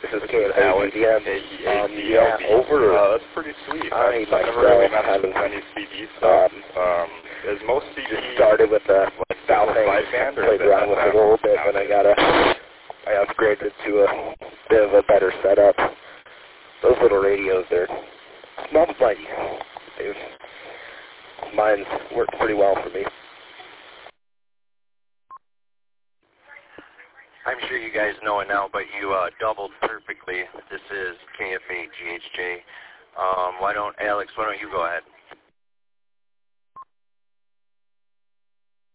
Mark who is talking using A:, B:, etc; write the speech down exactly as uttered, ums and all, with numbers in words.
A: This is K F A G D M. Um, yeah, over.
B: Uh, that's pretty sweet.
A: I
B: I've never really messed with any C D stuff. Um, is most C D
A: just started with the
B: like
A: South
B: sideband, or
A: played around with it a little bit, and I got a, I upgraded to a bit of a better setup. Those little radios, they're small but mighty. They've, mine's worked pretty well for me.
C: I'm sure you guys know it now, but you uh, doubled perfectly. This is K F A G H J. Um, why don't, Alex, why don't you go ahead?